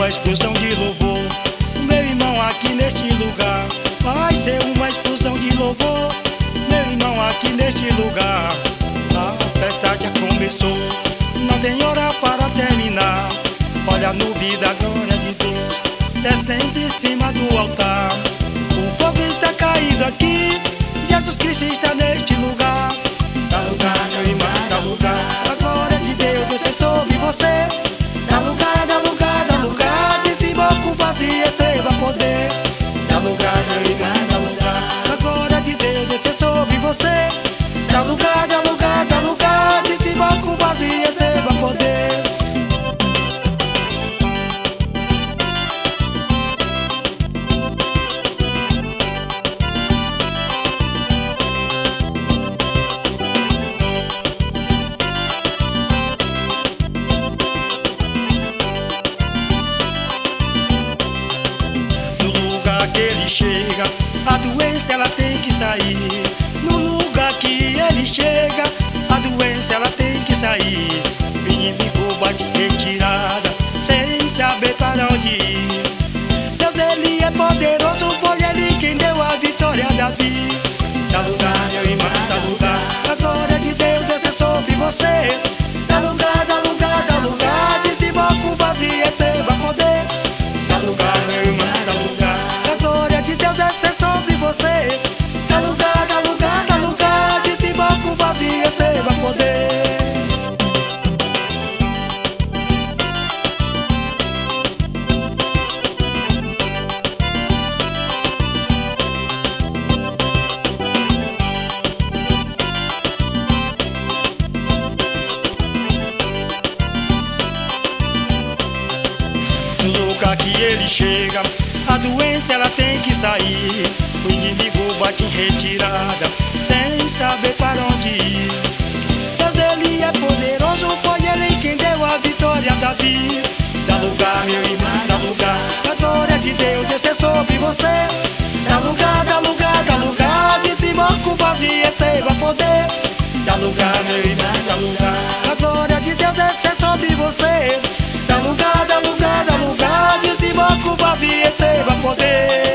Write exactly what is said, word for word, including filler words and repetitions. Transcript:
explosão de louvor. Meu irmão, aqui neste lugar vai ser uma explosão de louvor. Meu irmão, aqui neste lugar a festa já começou. Não tem hora para terminar. Olha a nuvem da glória de Deus descendo em cima do altar. O povo está caído aqui, Jesus Cristo está neste lugar. Dá lugar, meu irmão, dá lugar. A glória de Deus descer sobre você. Dá lugar, dá lugar, dá lugar. De cima ocupado e receba poder. Dá lugar, meu irmão, dá lugar. A glória de Deus descer sobre você. Dá lugar, dá lugar, dá lugar. De cima ocupado e receba poder. Que ele chega, a doença ela tem que sair. No lugar que ele chega, a doença ela tem que sair. O inimigo bate retirada, sem saber para onde ir. Deus ele é poderoso, foi ele quem deu a vitória a Davi. Dá lugar, meu irmão, dá lugar. A glória de Deus desce sobre você. Dá lugar, dá lugar, dá lugar. De cima ocupado e receba poder. Dá lugar, meu irmão, dá lugar. Deus desce sobre você. Dá lugar, dá lugar, dá lugar. De cima ocupado e receba poder. No lugar que ele chega, a doença ela tem que sair. O inimigo bate em retirada, sem saber para onde ir. Deus ele é poderoso, foi ele quem deu a vitória a Davi. Dá lugar, meu irmão, dá lugar. A glória de Deus descer sobre você. Dá lugar, dá lugar, dá lugar. De cima ocupado e receba poder. Dá lugar, meu irmão, dá lugar. A glória de Deus descer sobre você. Dá lugar, dá lugar, dá lugar. De cima ocupado e receba poder.